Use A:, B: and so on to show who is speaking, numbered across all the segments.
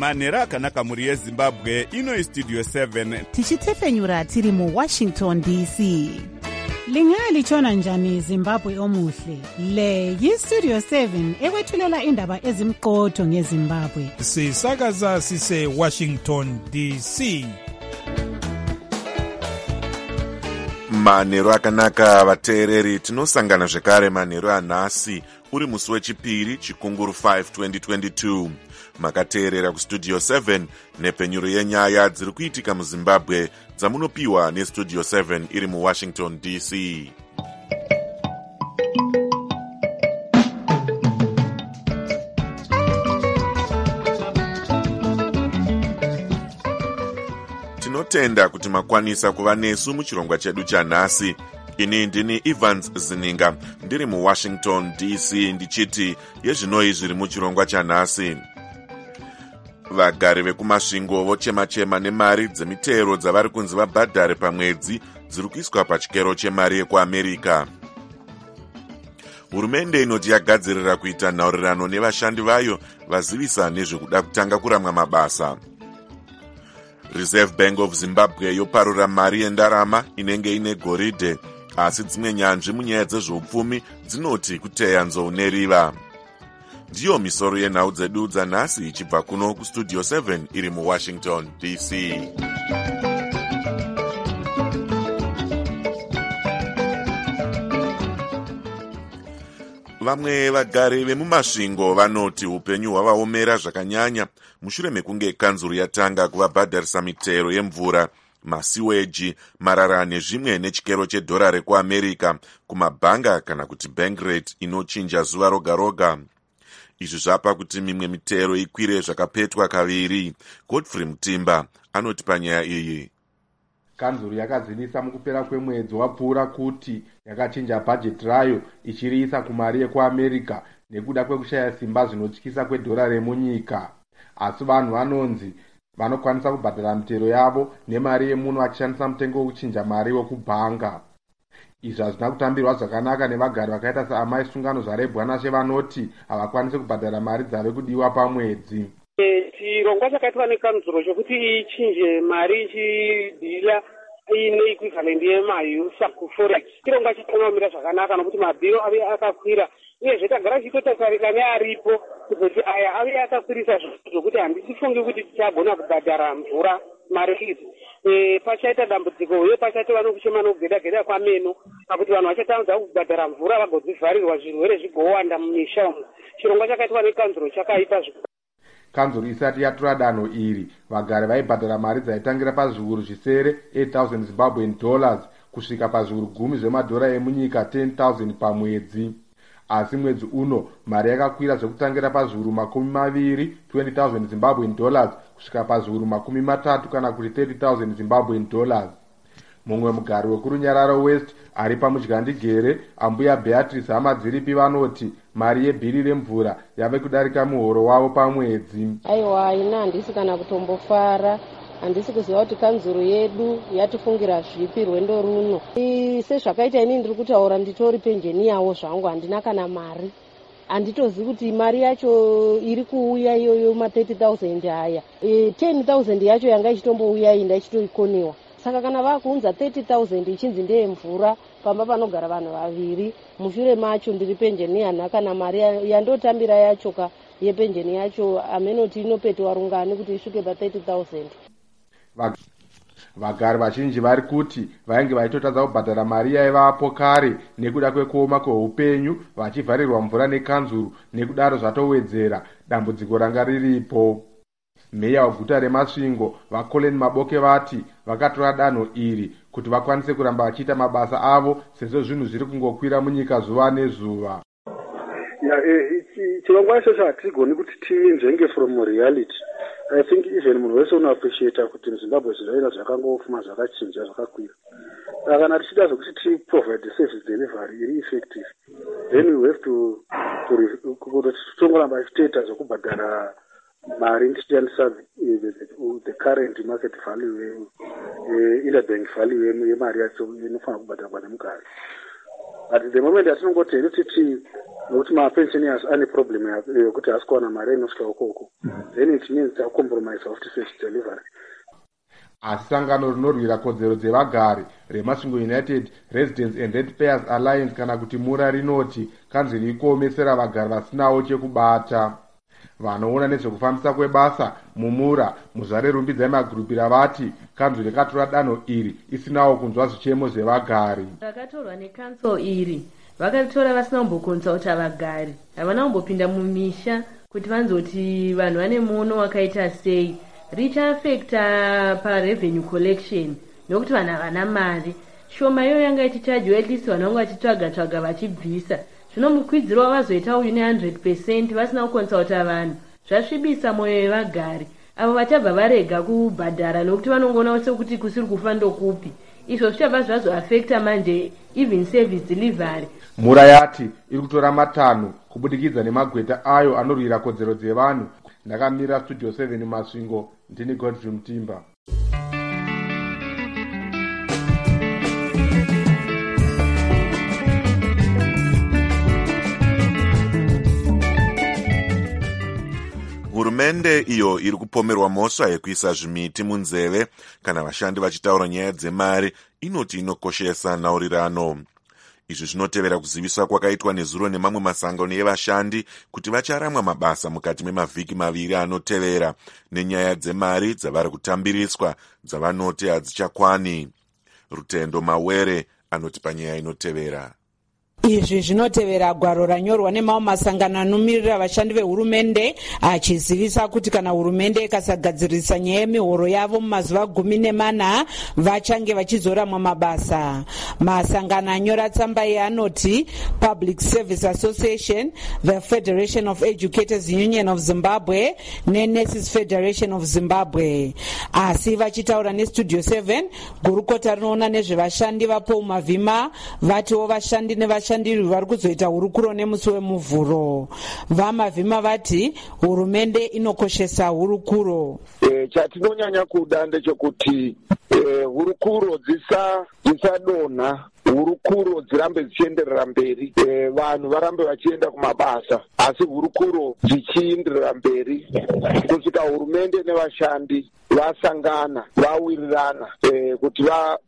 A: manhero akanaka mhuri yezimbabwe. Ino Studio 7
B: tichitefenyura tiri muWashington DC.
C: Lingalitshona njani Zimbabwe omuhle? Le yiStudio 7 ekwethulela indaba ezimqotho ngeZimbabwe.
D: Sisakaza sise Washington DC.
E: Manhero akanaka vateereri, tinosangana zvekare manhero anhasi uri musi wechipiri chikunguru 5 2022. Makateerera kuStudio 7 nepenyuro yenyaya dziri kuitika muZimbabwe dzamunopiwa neStudio 7 iri muWashington DC. Tinotenda kuti makwanisa kuva nesu muchirongwa chedu chanhasi. Ini ndini Evans Zininga ndiri muWashington DC ndichiti yezvinoi zviri muchirongwa chanhasi. Vagari vekumasvingo vochema-chema nemari dzemitero dzavari kunzi vabhadhare pamwedzi dziri kuiswa pachikero chemari yekuAmerika. Hurumende inoti yagadzirira kuita nhaurirano nevashandi vayo vazivisa nezvekuda kutanga kuramwa mabasa. Reserve Bank of Zimbabwe yoparura mari yendarama inenge ine goridhe, asi dzimwe nyanzvi munyaya dzezveupfumi dzinoti kuteya nzou neriva. Ndiyo misoro yenhau dzedu dzanhasi ichibva kuno kuStudio 7 iri muWashington DC. Vamwe vagari vemumasvingo vanoti upenyu hwavaomera zvakanyanya mushure mekunge kanzuru yatanga kuvabhadharisa mitero yemvura, masiweji, marara nezvimwe nechikero chedhora rekuAmerika kumabhanga kana kuti bank rate inochinja zuva roga roga. Izvi zvapa kuti mimwe mitero ikwire zvakapetwa kaviri. Godfrey Mutimba anoti panyaya iyi.
F: Kanzuru yakazivisa mukupera kwemwedzi wapfuura kuti yakachinja bhajeti rayo ichiriisa kumari yekuAmerika nekuda kwekushaya simba zvinotyisa kwedhora remunyika. Asi vanhu vanonzi vanokwanisa kubhadhara mitero yavo nemari yemuno vachishandisa mutengo wekuchinja mari wekubhanga. Izvi hazvina kutambirwa zvakanaka nevagari vakaita saamai sungano zvarebwanashe vanoti havakwanisi kubhadhara mari dzave kudiwa pamwedzi.
G: Chirongwa chakaitwa nekanzuro chokuti ichinje mari ichidhila ine equivalent yemahusa kuforex. Chirongwa chakamira zvakanaka nokuti mabhiro ave akakwira, uyezve tagara tichitotarika nearipo kuti aya ave akakwirisa zvokuti handisifungi kuti tichagona kubhadhara mvura mari idzi. Pachaita dambudziko uye pachatova nokuchema nokugeda-geda kwameno pakuti vanhu vachatadza kubhadhara mvura vagodzivharirwa zvirwere zvigowanda mumisha umu. Chirongwa chakaitwa nekanzuro chakaipa zvikuru.
F: Kanzuro isati yatora danho iri, vagari vaibhadhara mari dzaitangira pazviuru zvisere 8,000 Zimbabwean dollars kusvika pazviuru 10 zvemadhora emunyika 10,000 pamwedzi. Asi mwedzi uno mari yakakwira zvekutangira pazviuru 20 20,000 Zimbabwean dollars kusvika pazviuru 30 kana kuti 30,000 Zimbabwean dollars. Mumwe mugari wekurunyararo West ari pamudyandigere, ambuya Beatrice Hamadziripi vanoti mari yebhiri remvura yave kudarika muhoro wavo pamwedzi.
H: Aiwa, ina handisi kana kutombofara, handisi kuziva kuti kanzuro yedu yatifungira zvipi rwendo runo. Sezvakaita ini ndiri kutaura nditori penjeni yawo zvangu, handina kana mari. Handitozivi kuti mari yacho iri kuuya iyoyo ma30,000 aya. 10,000 yacho yanga ichitombouya iyi ndaichitoikoniwa. Saka kana vakuunza 30,000 ichinzi ndeye mvura pamba panogara vanhu vaviri, mushure macho ndiri penjeni yana kana mari yandotambira yachoka yepenjeni yacho amenoti inopetwa rungani kuti isvike pa30,000.
F: Vagari vazhinji vari kuti vainge vaitotadza kubhadhara mari yaivapo kare nekuda kwekuoma kweupenyu, vachivharirwa mvura nekanzuru, nekudaro zvatowedzera dambudziko ranga riripo. Meya weguta remasvingo vaColin Maboke vati vakatora danho iri kuti vakwanise kuramba vachiita mabasa avo sezvo zvinhu zviri kungokwira munyika zuva nezuva.
I: Chirongwa ichocho hatigoni kuti tinzvenge from reality. I think even munhu wese unoappreciata kuti muZimbabwe zvinhu zvakangofuma zvakachinja zvakakwira. Kana tichida zvokuti tiprovide service delivery iri effective, then we have to tongoramba tichitoita zvokubhadhara mari ndichishandisa the current market value interbank value yemari yacho inofanira kubhadharwa nemugari. At the moment hatinongoti titi nokuti mapensioners ane problem yokuti haasi kuwana mari inosvika ukoko, then it means takucompromise futi service delivery.
F: Asi sangano rinorwira kodzero dzevagari reMasvingo United Residents and Ratepayers Alliance kana kuti MURA rinoti kanzuro ikuomesera vagari vasinawo chekubata. Vanoona nezvekufambisa kwebasa muMURA muzvare rumbidzai magurupira vati kanzuro rakatora danho iri isinawo kunzwa zvichemo zvevagari.
J: Rakatorwa nekanzuro iri vakaritora vasina kumbokonsulta vagari, havana kumbopinda mumisha kuti vanzoti vanhu vane muono wakaita sei, richaafecta parevenue collection nokuti vanhu havana mari. Shoma iyo yanga ichichajiwa at least vanhu vanga vachitsvaga vachibvisa. Zvino mukwidziro wavazoita uyu ne100% vasina kukonsulta vanhu zvasvibisa mwoyo yevagari avo vachabva varega kubhadhara nokuti vanongoona sekuti kusiri kufa ndokupi. Izvo zvichabva zvazoafecta manje even service delivery.
F: MURA yati iri kutora matanho kubudikidza nemagweta ayo anorwira kodzero dzevanhu. Ndakamira Studio 7 Masvingo, ndini Godfrey Mutimba.
E: Hurumende iyo iri kupomerwa mhosva yekuisa zvimiti munzeve kana vashandi vachitaura nyaya dzemari inoti inokoshesa nhaurirano. Izvi zvinotevera kuziviswa kwakaitwa nezuro nemamwe masangano evashandi kuti vacharamwa mabasa mukati memavhiki maviri anotevera nenyaya dzemari dzavari kutambiriswa dzavanoti hadzichakwani. Rutendo Mawere anoti panyaya inotevera.
K: Izvi zvinotevera gwaro ranyorwa nemamwe masangano anomirira vashandi vehurumende achizivisa kuti kana hurumende ikasagadzirisa nyaya yemihoro yavo mumazuva 14 vachange vachizoramwa mabasa. Masangano anyora tsamba iyi anoti Public Service Association, the Federation of Educators Union of Zimbabwe neNurses Federation of Zimbabwe. Asi vachitaura neStudio 7, gurukota rinoona nezvevashandi vapo mavhima vatiwo vashandi nevashandi vari kuzoita hurukuro nemusi wemuvhuro. Vamavhima vati hurumende inokoshesa hurukuro.
L: Chatinonyanya kuda ndechekuti hurukuro dzisadonha, hurukuro dzirambe dzichienderera mberi, vanhu varambe vachienda kumabasa asi hurukuro dzichienderera mberi kusvika hurumende nevashandi vasangana vawirirana kuti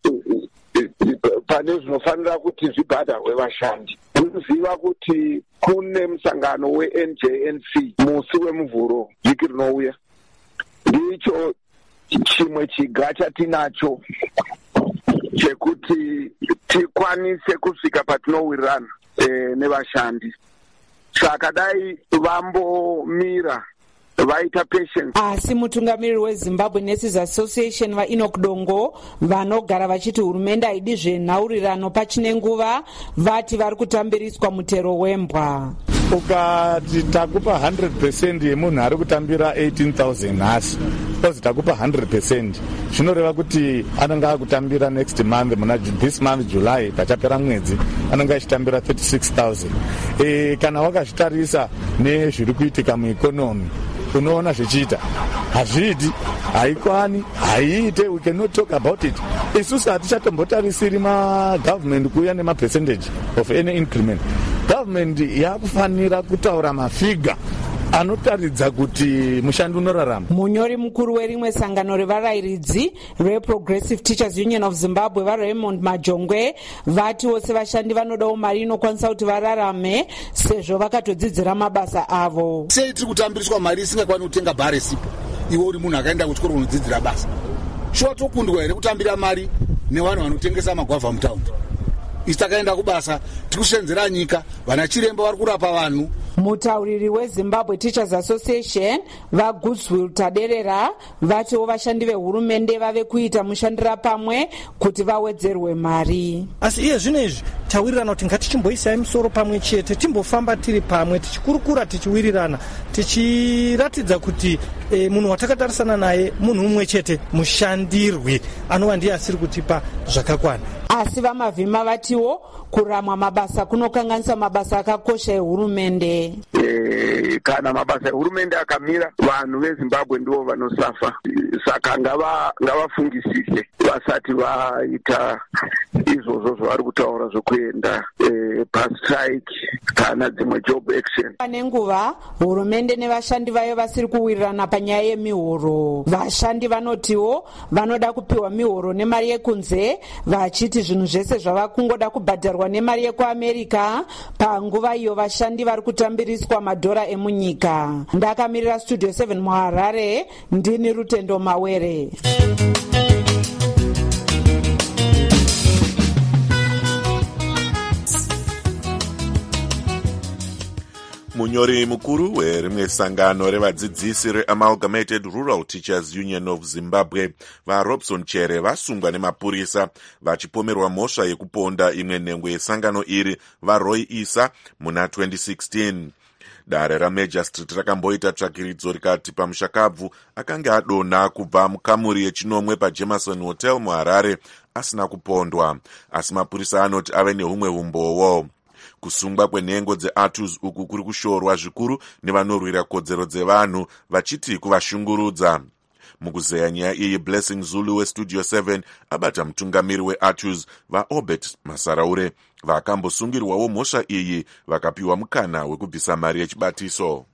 L: pane zvinofanira kuti zvibhadharwe vashandi. Unoziva kuti kune musangano weNJNC musi wemuvhuro vhiki rinouya. Ndicho chimwe chiga chatinacho chekuti tikwanise kusvika patinowirirana nevashandi. Saka dai vambomira vaita patience.
K: Asi mutungamiriri weZimbabwe Nurses Association vaEnoch Dongo vanogara vachiti hurumende haidi zvenhaurirano pachine nguva vati vari kutambiriswa mutero wembwa.
M: Ukati takupa 100% yemunhu ari kutambira 18,000 nhasi ozi takupa 100% zvinoreva kuti anenge akutambira next month this month July pachapera mwedzi anenge achitambira 36,000. Kana wakazvitarisa nezviri kuitika mueconomy unoona zvichiita hazvidi, haikwani, haiite, we cannot talk about it. Isusu hatichatombotarisiri magovernment kuuya nemapercentage of any increment. Government yakufanira kutaura mafiga anotaridza kuti mushandi unorarama.
K: Munyori mukuru werimwe sangano revarayiridzi reProgressive Teachers Union of Zimbabwe vaRaymond Majongwe vati vose vashandi vanodawo mari inokwanisa kuti vararame sezvo vakatodzidzira mabasa avo.
N: Sei tiri kutambiriswa mari isingakwanisi kutenga bhare sipo iwe uri munhu akaenda kuchikoro unodzidzira basa? Shuwa tokundwa here kutambira mari nevanhu vanotengesa magwavha mutaundi? Isi takaenda kubasa tikusenzera nyika, vana chiremba vari kurapa vanhu.
K: Mutauriri weZimbabwe Teachers Association vaGoodswill Taderera vatiwo vashandi vehurumende vave kuita mushandira pamwe kuti vawedzerwe mari.
O: Asi iye zvinezvi tawirirana kuti ngatichimboisai musoro pamwe chete, timbofamba tiri pamwe, tichikurukura, tichiwirirana, tichiratidza kuti munhu watakatarisana naye munhu umwe chete, mushandirwi anova ndiye asiri kutipa zvakakwana.
K: Asi vamavhima vatiwo kuramwa mabasa kunokanganisa mabasa akakosha ehurumende.
L: kana mabasa ehurumende akamira vanhu vezimbabwe ndivo vanosafa. Saka ngavafungisise vasati vaita izvozvo zvavari kutaura zvokuenda pastrike kana dzimwe job action.
K: Pane nguva hurumende nevashandi vayo vasiri kuwirirana panyaya yemihoro. Vashandi vanotiwo vanoda kupiwa mihoro nemari yekunze, vachiti zvinhu zvese zvava kungoda kubhadharwa nemari yekuAmerica. Panguva iyo vashandi vari kutambiriswa madhora emunyika. Ndakamirira Studio 7 muHarare, ndini Rutendo Mawere.
E: Munyori mukuru werimwe sangano revadzidzisi reAmalgamated Rural Teachers Union of Zimbabwe vaRobson Chere vasungwa nemapurisa vachipomerwa mhosva yekuponda imwe nhengwe yesangano iri vaRoy Issa muna 2016. Dare raMajor Street rakamboita tsvakiridzo rikati pamushakabvu akanga adonha kubva mukamuri yechinomwe paJemerson Hotel muHarare asina kupondwa, asi mapurisa anoti ave nehumwe umbowo. Kusungwa kwenhengo dzeATUS uku kuri kushorwa zvikuru nevanorwira kodzero dzevanhu vachiti kuvashungurudza. Mukuzeya nyaya iyi, Blessing Zulu weStudio 7 abata mutungamiri weATUS vaObert Masaraure vakambosungirwawo mhosva iyi vakapiwa mukana wekubvisa mari yechibatiso.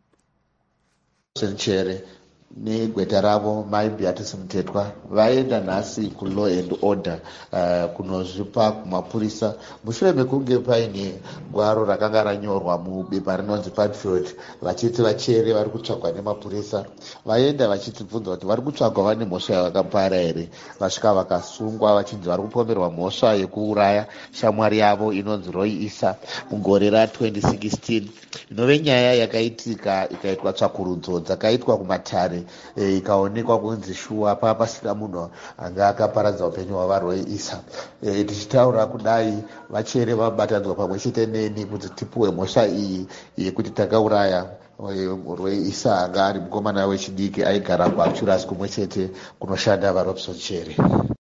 P: Chere negweta ravo Mai Beatrice Mutetwa vaenda nhasi kuLaw and Order kunozvipa kumapurisa mushure mekunge paine gwaro rakanga ranyorwa mubepa rinonzi Padfield vachiti Vachere vari kutsvagwa nemapurisa. Vaenda vachitibvunza kuti vari kutsvagwa vane mhosva yavakapara here. Vasvika vakasungwa vachinzi vari kupomerwa mhosva yekuuraya shamwari yavo inonzi Roy Issa mugore ra2016. Inove nyaya yakaitika ikaitwa tsvakurudzo dzakaitwa kumatare ikaonekwa kunzi shuwa pasina munhu anga akaparadza upenyu hwavaRoy Issa. Tichitaura kudai Vachere vabatanidzwa pamwe chete neni kuti tipuwe mhosva iyi yekuti takauraya Roy Issa anga ari mukomana wechidiki aigara kuActuras kumwe chete kunoshanda vaRobson Chere.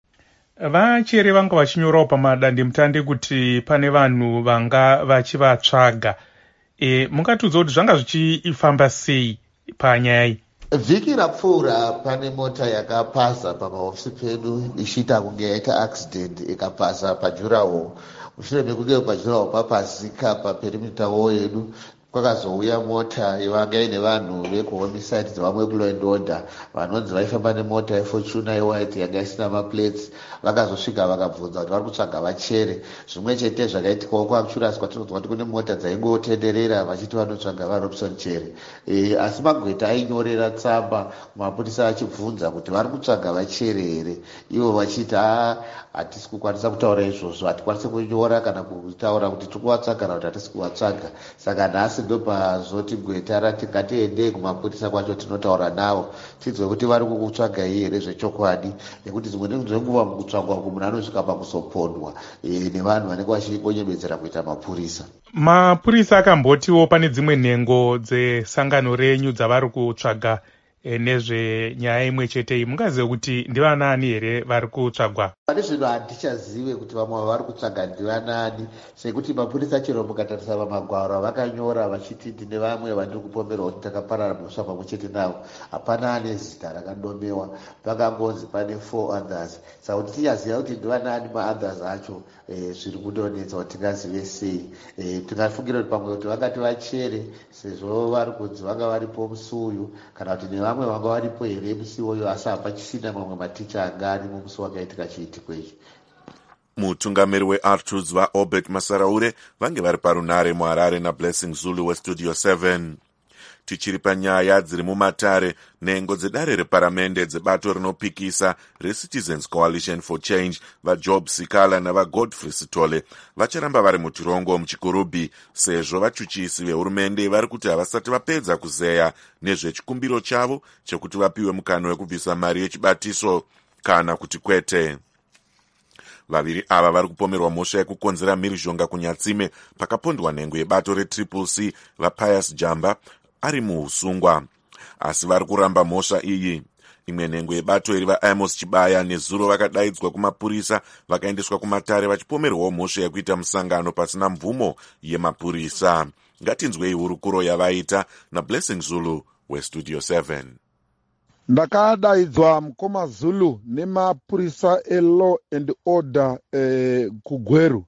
D: Vachere vanga vachinyorawo pamadandemutande kuti pane vanhu vanga vachivatsvaga. Mungatiudza kuti zvanga zvichifamba sei panyaya iyi?
P: Vhiki rapfuura pane mota yakapasa pamahofisi pedu ichiita kunge yaita accident ikapasa pajuraho. Mushure mekunge pajuraho papasika paperimeter wall yedu kwakazouya mota yavanga ine vanhu vekuhomicide dzevamwe kuLaw and Order vanonzi vaifamba nemota yeFortuna yewhite yanga isina maplates. Vakazosvika vakabvunza kuti vari kutsvaga Vachere. Zvimwe chete zvakaitikawo kuActuras kwatinonzwa kuti kune mota dzaingotenderera vachiti vanotsvaga vaRobson Chere. Asi magweta ainyorera tsamba kumapurisa achibvunza kuti vari kutsvaga Vachere here. Ivo vachiti hatisi kukwanisa kutaura izvozvo, hatikwanisi kunyora kana kutaura kuti tiri kuvatsvaga kana kuti hatisi kuvatsvaga. Saka nhasi ndopazoti gweta rati ngatiendei kumapurisa kwacho tinotaura navo tinzwe kuti vari kukutsvaga here zvechokwadi, nekuti dzimwe dzenguva mukutsvagwa uku munhu anosvika pakuzopondwa nevanhu vanenge vachikonyebedzera kuita mapurisa.
D: Mapurisa akambotiwo pane dzimwe nhengo dzesangano renyu dzavari kutsvaga nezvenyaya imwe chete iyi. Mungazive kuti ndivanani here vari kutsvagwa?
P: Pane zvinhu handichazive kuti vamwe vari kutsvaga ndivanani, sekuti mapurisa chero mukatarisa pamagwaro vakanyora vachiti ndine vamwe vandiri kupomerwa kuti takaparara mhosva pamwe chete navo. Hapana ane zita rakandomewa, pakangonzi pane 4 others. Saka kuti tichaziva kuti ndivanani maothers acho zviri kundonetsa kuti tingazive sei. Tingafungira kuti pamwe kuti vakati Vachere sezvo vari kunzi vanga varipo musi uyu, kana kuti nevamwe vanga varipo here musi uyu, asi hapachisina mamwe maticha anga ari mumusi wakaitika chiitiko ichi.
E: Mutungamiri weATUS vaObert Masaraure vange vari parunare muHarare naBlessing Zulu weStudio 7. Tichiri panyaya dziri mumatare, nhengo dzedare reparamende dzebato rinopikisa reCitizens Coalition for Change vaJob Sikala navaGodfrey Sitole vacharamba vari mutirongo muchikurubhi sezvo vachuchisi vehurumende vari kuti havasati vapedza kuzeya nezvechikumbiro chavo chekuti vapiwe mukana wekubvisa mari yechibatiso kana kuti kwete. Vaviri ava vari kupomerwa mhosva yekukonzera mhirizhonga kunyatsime pakapondwa nhengo yebato reCCC vaPius Jamba ari muusungwa, asi vari kuramba mhosva iyi. Imwe nhengo yebato iri vaAmos Chibaya neZuro vakadaidzwa kumapurisa vakaendeswa kumatare vachipomerwawo mhosva yekuita musangano pasina mvumo yemapurisa. ngatinzwei hurukuro yavaita naBlessing Zulu westudio 7.
Q: Ndakadaidzwa mukoma Zulu nemapurisa elaw and order kuGweru.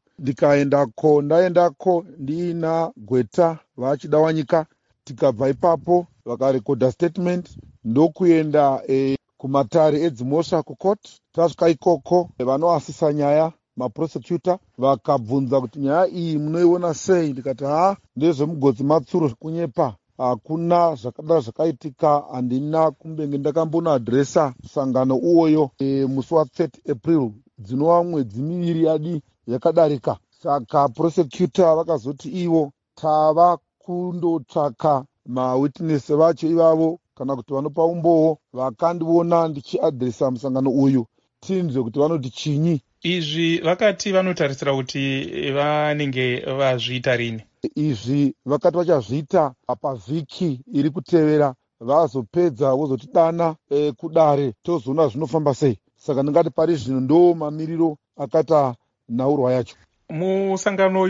Q: Ndaendako ndiina gweta vachida wanyika. Tikabva ipapo vakarekodha statement ndokuenda kumatare edzimhosva kucourt. Tasvika ikoko vanoasisa nyaya maprosecutor vakabvunza kuti nyaya iyi munoiona sei. Ndikati ndezvemugodzi matsuro kunyepa, hakuna zvakadaro zvakaitika, handina kumbenge ndakambonoadhiresa sangano uwoyo musi wa30 April dzinova mwedzi miviri yadi yakadarika. Saka prosecutor vakazoti ivo tava kundotsvaka mawitness vacho ivavo kana kuti vanopa umboo vakandiona ndichiadhiresa musangano uyu, tinzwe kuti vanoti chinyi.
D: Izvi vakati vanotarisira kuti vanenge vazviita rini?
Q: Izvi vakati vachazviita pavhiki iri kutevera, vazopedza vozotidana kudare tozoona zvinofamba sei. Saka ndingati pari zvino ndo mamiriro akata nhaurwa yacho.
D: Musangano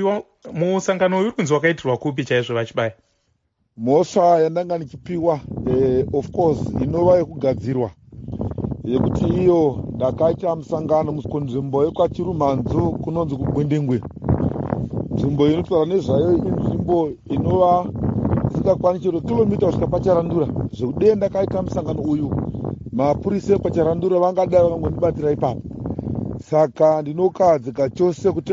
D: uyu kunzi wakaitirwa kupi chaizvo vachibaya?
Q: Mhosva yandanga ndichipiwa of course inova yekugadzirwa yekuti iyo ndakaita musangano kunzvimbo yekwaChirumhanzu kunonzi kuGwindingwe. Nzvimbo inotaura nezvayo inzvimbo inova isingakwanisi chero kilomita kusvika paCharandura. Zvekudei ndakaita musangano uyu, mapurisa ekwaCharandura vangadai vakangondibatira ipapo. Saka ndinokadzika chose kuti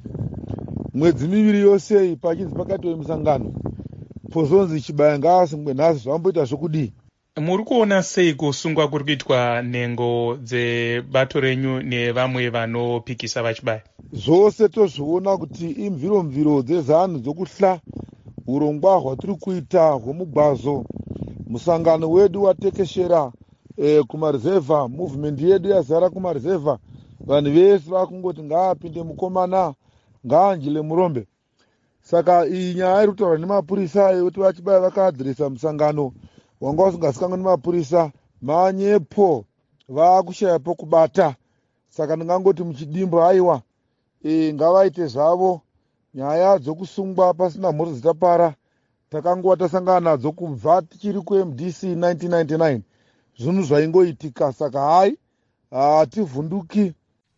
Q: mwedzi miviri yose pachinzi pakatiwe musangano, pozonzi chibaya ngaasungwe nhasi zvamboita zvokudii.
D: Muri kuona sei kusungwa kuri kuitwa nhengo dzebato renyu nevamwe vanopikisa vachibaya?
Q: Zvose tozviona kuti imviro dzezanhu dzokuhla urongwa hwatiri kuita hwomugwazo. Musangano wedu watekeshera kumarizevha, movement yedu yazara kumarizevha. Vanhu vese vakungoti ngaapinde mukomana, ngaanjile murombe. Saka iyi nyaya iri kutaura nemapurisa yekuti vachibaya vakaadhiresa musangano wanga usingazikanwa nemapurisa, manyepo vakushaya pokubata. Saka ndingangoti muchidimbo haiwa ngavaite zvavo. Nyaya dzokusungwa pasina mhosva dzitapara takangova tasangana nadzo kubva tichiri kuMDC 1999, zvinhu zvaingoitika. Saka hativhunduki.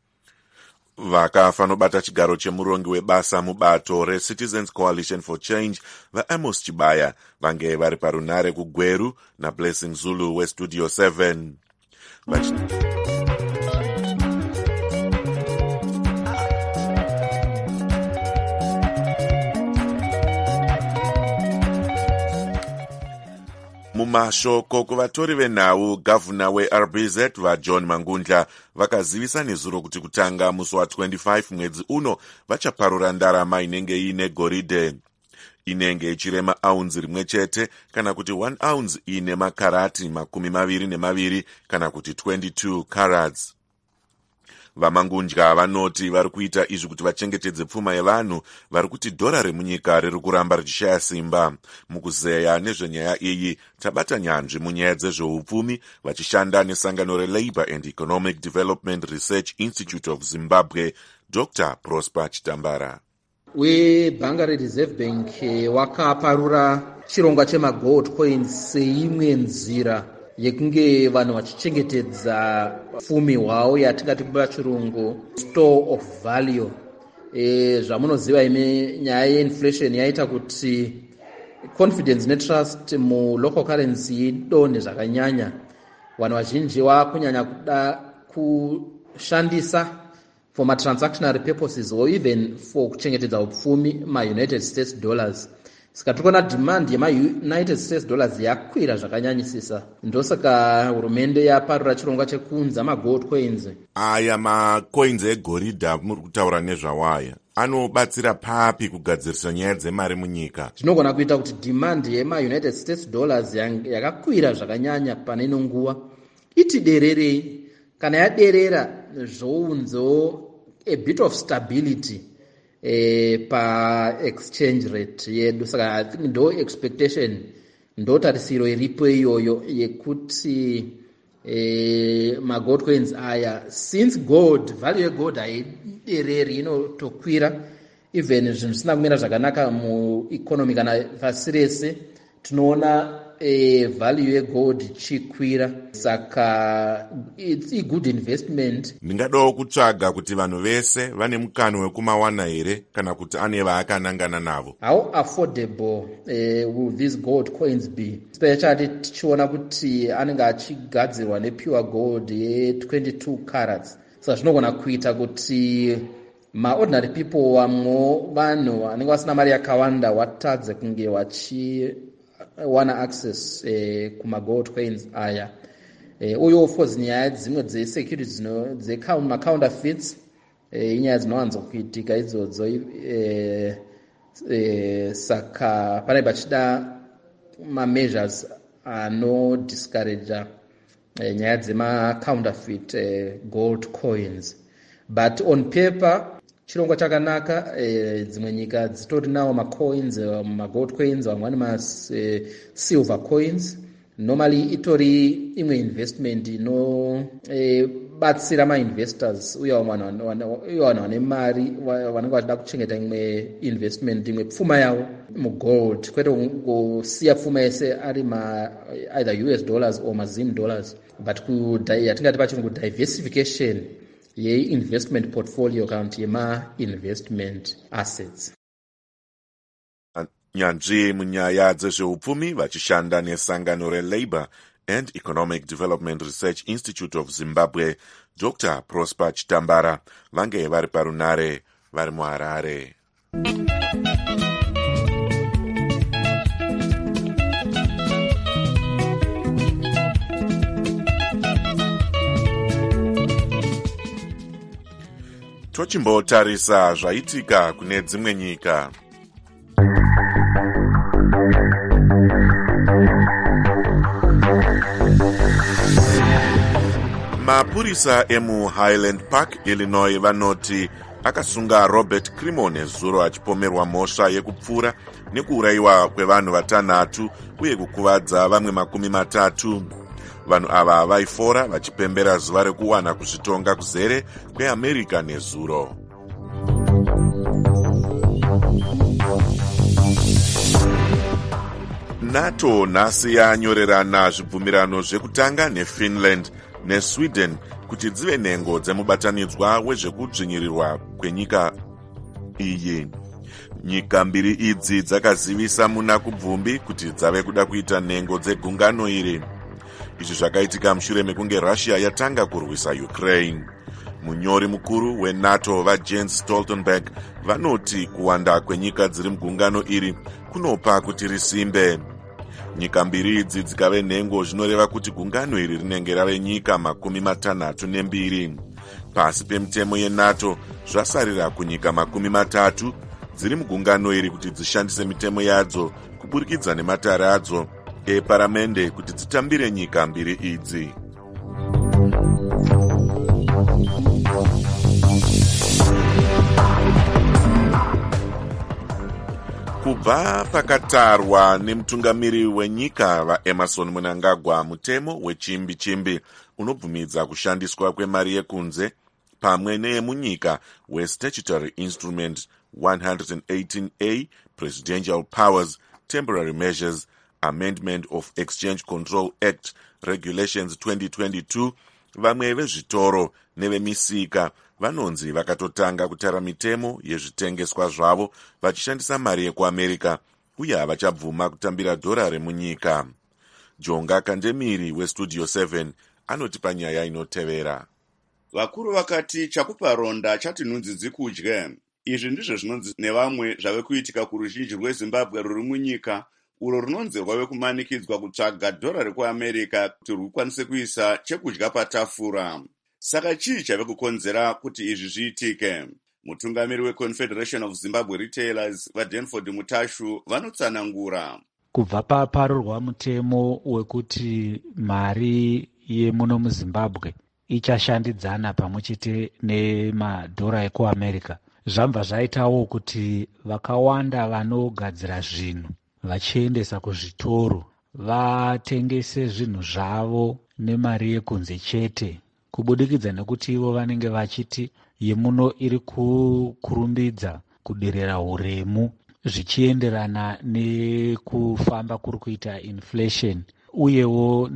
E: Vakafa nobata chigaro chemurongi webasa mubato reCitizens Coalition for Change vaAmos Chibaya vange vari parunare kuGweru naBlessing Zulu westudio 7. Mumashoko kuvatori venhau, gavhuna weRBZ vaJohn Mangundla vakazivisa nezuro kuti kutanga musi wa25 mwedzi uno vachaparura ndarama inenge iine goridhe. Inenge ichirema aunzi rimwe chete kana kuti 1 ounce ine makarati 22 kana kuti 22 carats. Vamangundla vanoti vari kuita izvi kuti vachengetedze pfuma yevanhu vari kuti dhora remunyika riri kuramba richishaya simba. Mukuzeya nezvenyaya iyi tabata nyanzvi munyaya dzezveupfumi vachishanda nesangano reLabour and Economic Development Research Institute of Zimbabwe, Dr. Prosper Chitambara.
R: Webhanga reReserve Bank wakaparura chirongwa chemagold coins seimwe nzira yekunge vanhu vachichengetedza pfumi hwavo yatingati pachirungu store of value. Zvamunoziva ime nyaya yeinflation yaita kuti confidence netrust mulocal currency idonhe zvakanyanya. Vanhu vazhinji vakunyanya kuda kushandisa for transactional purposes or even for kuchengetedza upfumi maUnited States dollars. Saka tikuona demand yemaUnited States dollars yakwira zvakanyanyisisa. Ndosaka hurumende yaparura chirongwa chekunza magold coins.
E: Aya macoins egoridha muri kutaura nezvawaya anobatsira papi kugadzirisa nyaya dzemari munyika?
R: Zvinogona kuita kuti demand yemaUnited States dollars yakakwira zvakanyanya pane ino nguva iti dererei. Kana yaderera zvounzo a bit of stability pa exchange rate yedu. Saka I think ndo expectation, ndo tarisiro iripo iyoyo yekuti magold coins aya, since gold value yegold haidereri inotokwira, even zvinhu zvisina kumira zvakanaka mueconomy kana pasi rese, tinoona value yegold chikwira. Saka it's a good investment.
E: Ndingadawo kutsvaga kuti vanhu vese vane mukana wekumawana here kana kuti ane vaakanangana navo.
R: How affordable will these gold coins be? Especially tichiona kuti anenge achigadzirwa nepure gold ye22 carats. Saka zvinogona kuita kuti ordinary people vamwe vanhu vanenge vasina mari yakawanda watadze kunge wachiwana access kumagold coins aya. Uye of course nyaya dzimwe dzesecurities dzemacounterfeits inyaya dzinowanzo kuitika idzodzo. Saka panenge pachida measures anodiscourage nyaya dzemacounterfeit gold coins. But on paper chirongwa chakanaka. Dzimwe nyika dzitori nawo macoins, magold coins, vamwe vane silver coins. Normally itori imwe investment inobatsira ma-investors uye vanhu vane mari vanenge vachida kuchengeta imwe investment, imwe pfuma yavo mugold, kwete kungosiya pfuma yese ari either US dollars or mazim dollars, but yatingati pachirungu diversification ye-investment portfolio kana kuti yema-investment assets.
E: Nyanzvi munyaya dzezveupfumi vachishanda nesangano reLabour and Economic Development Research Institute of Zimbabwe, Dr. Prosper Chitambara, vange vari parunare vari muHarare. Tochimbotarisa zvaitika kune dzimwe nyika. Mapurisa emuHighland Park, Illinois vanoti akasunga Robert Crimo nezuro achipomerwa mhosva yekupfura nekuurayiwa kwevanhu 5 uye kukuvadza vamwe 30. Vanhu ava vaifora vachipembera zuva rekuwana kuzvitonga kuzere kweAmerica nezuro. NATO nhasi yanyorerana zvibvumirano zvekutanga neFinland neSweden kuti dzive nhengo dzemubatanidzwa wezvekudzvinyirirwa kwenyika iyi. Nyika mbiri idzi dzakazivisa muna kubvumbi kuti dzave kuda kuita nhengo dzegungano iri. Izvi zvakaitika mushure mekunge Russia yatanga kurwisa Ukraine. Munyori mukuru weNATO vaJens Stoltenberg vanoti kuwanda kwenyika dziri mugungano iri kunopa kuti risimbe. Nyika mbiri idzi dzikave nhengo zvinoreva kuti gungano iri rinenge rave nyika 62. Pasi pemitemo yeNATO zvasarira kunyika 30 dziri mugungano iri kuti dzishandise mitemo yadzo kuburikidza nematare adzo eparamende kuti dzitambire nyika mbiri idzi. Kubva pakatarwa nemutungamiri wenyika vaEmerson Mnangagwa mutemo wechimbi-chimbi unobvumidza kushandiswa kwemari yekunze pamwe neyemunyika weStatutory Instrument 118A Presidential Powers Temporary Measures Amendment of Exchange Control Act Regulations 2022, vamwe vezvitoro nevemisika vanonzi vakatotanga kutara mitemo yezvitengeswa zvavo vachishandisa mari yekuAmerica uye havachabvuma kutambira dhora remunyika. Jonga Kandemiri weStudio 7 anoti panyaya inotevera.
A: Vakuru vakati chakupa ronda chati nhunzi dzikudye. Izvi ndizvo zvinonzi nevamwe zvave kuitika kuruzhinji rweZimbabwe ruri munyika urwo runonzi rwave kumanikidzwa kutsvaga dhora rekuAmerica kuti rukwanise kuisa chekudya patafura. Saka chii chave kukonzera kuti izvi zviitike? Mutungamiri weConfederation of Zimbabwe Retailers vaDenford Mutashu vanotsanangura.
S: Kubva paparurwa mutemo wekuti mari yemuno muZimbabwe ichashandidzana pamwe chete nemadhora ekuAmerica, zvabva zvaitawo kuti vakawanda vanogadzira zvinhu vachiendesa kuzvitoro vatengese zvinhu zvavo nemari yekunze chete, kubudikidza nekuti ivo vanenge vachiti yemuno iri kurumbidza kuderera uremu zvichienderana nekufamba kuri kuita inflation uyewo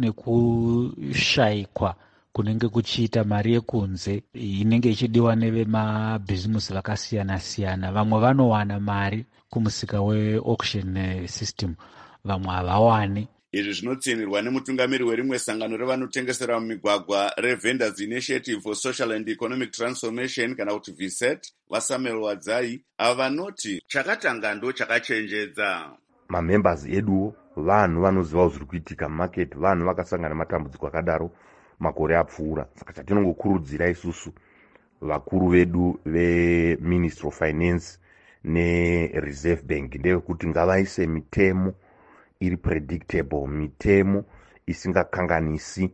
S: nekushayikwa kunenge kuchiita mari yekunze inenge ichidiwa nevemabhizimusi vakasiyana-siyana. Vamwe vanowana mari kumusika weauction system, vamwe havawani.
A: Izvi zvinotsinirwa nemutungamiri werimwe sangano revanotengesera mumigwagwa reVendors Initiative for Social and Economic Transformation kana kuti VSET vaSamuel Wadzai, ava vanoti chakatanga ndo chakachenjedza.
T: Mamembers edu vanhu vanoziva zviri kuitika mumarket, vanhu vakasangana matambudziko akadaro makore apfuura. Saka chatinongokurudzira isusu vakuru vedu veMinistry of Finance neReserve Bank ndeyekuti ngavaise mitemo iri predictable, mitemo isingakanganisi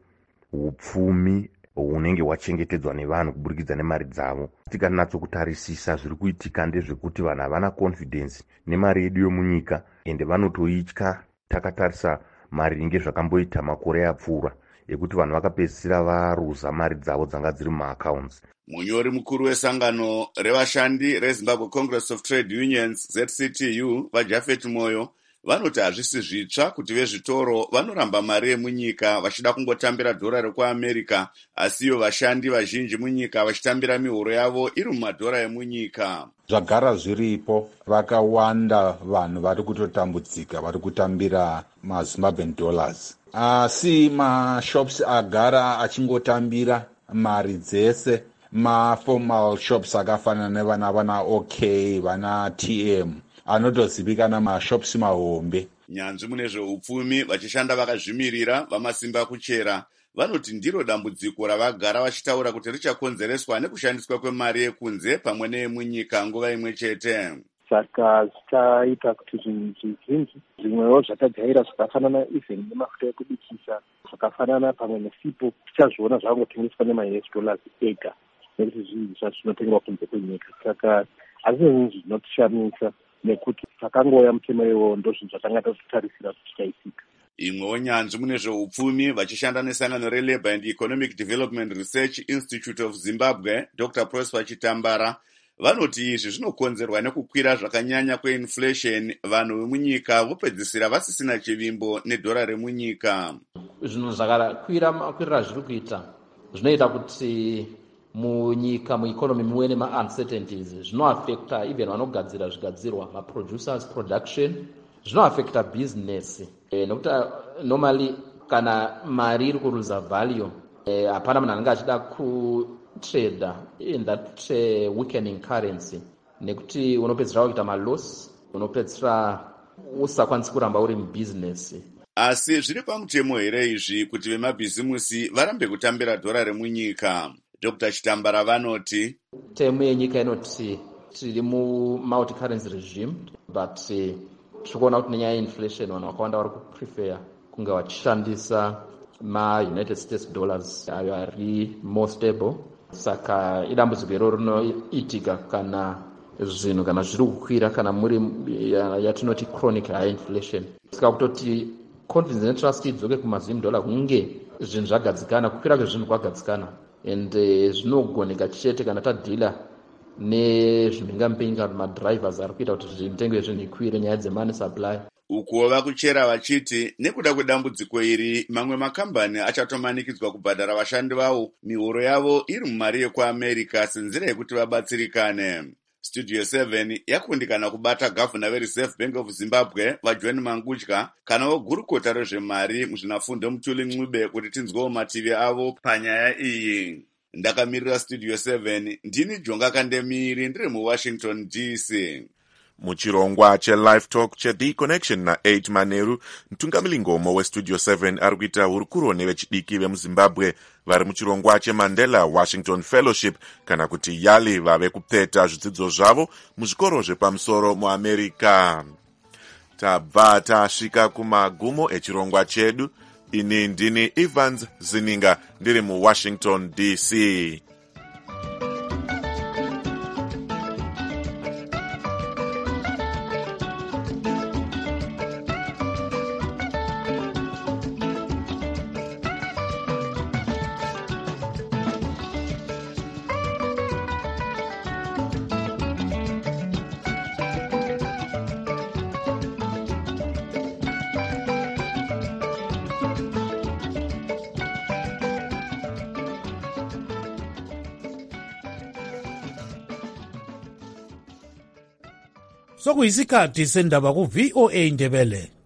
T: upfumi hunenge hwachengetedzwa nevanhu kuburikidza nemari dzavo. Tikanatsotarisisa zviri kuitika ndezvekuti vanhu havana confidence nemari yedu yomunyika ende vanotoitya. Takatarisa mari inge zvakamboita makore apfuura yekuti vanhu vakapedzisira varuza mari dzavo dzanga dziri mumaaccounts.
A: Munyori mukuru wesangano revashandi reZimbabwe Congress of Trade Unions ZCTU vaJafet Moyo vanoti hazvisi zvitsva kuti vezvitoro vanoramba mari yemunyika vachida kungotambira dhora rekuAmerica, asiyo vashandi vazhinji munyika vachitambira mihoro yavo iri mumadhora emunyika.
U: Zvagara zviripo, vakawanda vanhu vari kutotambudzika vari kutambira maZimbabwean dollars. Asi mashops agara achingotambira mari dzese, maformal shops akafanana nevana OK, vana TM anotozivikanwa mashops mahombe.
A: Nyanzvi mune zveupfumi vachishanda vakazvimirira vamasimba kuchera vanoti ndiro dambudziko ravagara vachitaura kuti richakonzereswa nekushandiswa kwemari yekunze pamwe neyemunyika nguva imwe chete.
V: Saka zvichaita kuti zvinhu zvizhinji zvimwewo zvatajaira zvakafanana even nemafuta ekubikisa zvakafanana pamwe nesipo tichazviona zvakangotengeswa nemaUS dollars ega nekuti zvinhu zvinotengerwa kunze kwenyika. Saka hazvo zvinhu zvinotishamisa nekuti takangoya mutemo iwowo ndo zvinhu zvatanga tazvitarisira kuti zvichaitika.
A: Imwewo nyanzvi mune zveupfumi vachishanda nesangano reLabour and Economic Development Research Institute of Zimbabwe Dr. Prosper Chitambara vanoti izvi zvinokonzerwa nekukwira zvakanyanya kweinflation, vanhu vemunyika vopedzisira vasisina chivimbo nedhora remunyika.
R: Zvinhu zvakakwirira zviri kuita zvinoita kuti munyika mueconomy muwe nemauncertainties, zvinoaffecta even vanogadzira zvigadzirwa, maproducers production, zvinoaffecta business nekuti normally kana mari iri kuruza value hapana munhu anenge achida kutrada in that weakening currency, nekuti unopedzisira kuita maloss, unopedzisira usakwanisi kuramba uri mubusiness.
A: Asi zviri pamutemo here izvi kuti vemabhizimusi varambe kutambira dhora remunyika? Dr. Chitambara vanoti
R: temu yenyika inoti tiri multi currency regime, but tikuona kuti nenyaya yeinflation vanhu vakawanda vari kuprefer kunge vachishandisa maUnited States dollars ayo ari more stable. Saka idambudziko iro rinoitika kana zvinhu kana zviri kukwira kana muri yatinoti chronic high inflation. Saka kutoti confidence netrust idzoke kumaZim dollar kunge zvinhu zvagadzikana, kukwira kwezvinhu kwagadzikana, and zvinogoneka chete kana tadhila nezvimingamupinga madrivers ari kuita kuti mitengo yezvinhu ikwire, nyaya dzemoney supply.
A: Ukuwo vakuchera vachiti nekuda kwedambudziko iri mamwe makambani achatomanikidzwa kubhadhara vashandi vavo mihoro yavo iri mumari yekuAmerica senzira yekuti vabatsirikane. Studio 7 yakundikana kubata gavhuna veReserve Bank of Zimbabwe vaJohn Mangudya kana wegurukota rezvemari muzvinafundo Mutuli Ncube kuti tinzwewo mativi avo panyaya iyi. Ndakamirira Studio 7 ndini Jonga Kandemiri ndiri muWashington DC.
E: Muchirongwa cheLive Talk cheThe Connection na8 Maneru, mtungamiri ngomo weStudio 7 ari kuita hurukuro nevechidiki vemuZimbabwe vari muchirongwa cheMandela Washington Fellowship kana kuti YALI vave kupeta zvidzidzo zvavo muzvikoro zvepamusoro muAmerica. Tabva tasvika kumagumo echirongwa chedu. Ini ndini Evans Zininga ndiri muWashington DC.
B: sokuyisikhathi sendaba ku-VOA Ndebele.